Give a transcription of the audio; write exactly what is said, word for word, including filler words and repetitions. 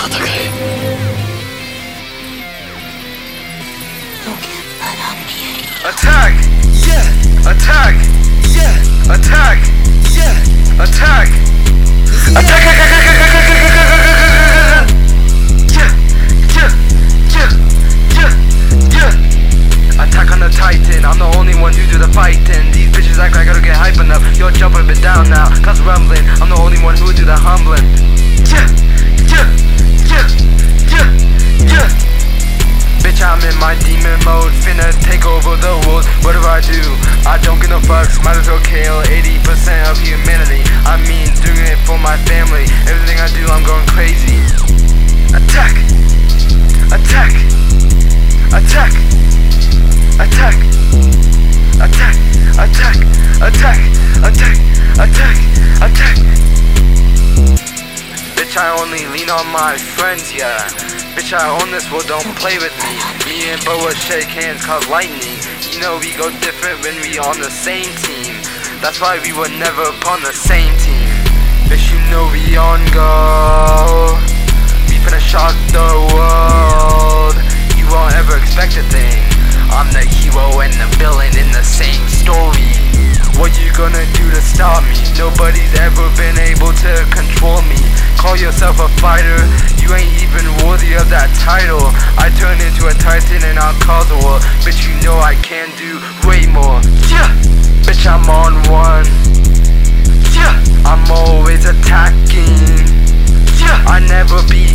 戦え。 Attack! Yeah! Attack! Yeah! Attack! Yeah! Attack! Attack! Yeah! Yeah! Yeah! Yeah! Yeah! Attack on the Titan, I'm the only one who do the fighting. These bitches act like I don't get hype enough. Yo, jump a bit down now, cause rumbling. I'm the only one who do the humbling. Yeah! Yeah! Yeah! Yeah! Yeah! Bitch, I'm in my demon mode, finna take over the world. What do I do? I don't give no fucks, might as well kill eighty percent of humanity. I mean, doing it for my family. Everything I do, I'm going crazy. Attack! Attack! Attack! Attack! Attack! Attack! Attack! Attack! Attack! Attack! Bitch, I only lean on my friends, yeah. Bitch, I own this world, don't play with me. Me and Boa shake hands cause lightning. You know we go different when we on the same team. That's why we were never upon the same team. Bitch, you know we on go. We finna shock the world. You won't ever expect a thing. I'm the hero and the villain in the same story. What you gonna do to stop me? Nobody's ever been able to control me. Call yourself a fighter, you ain't even worthy of that title. I turn into a titan and I'll cause a war. Bitch, you know I can do way more. Yeah, bitch, I'm on one. Yeah, I'm always attacking. Yeah, I never be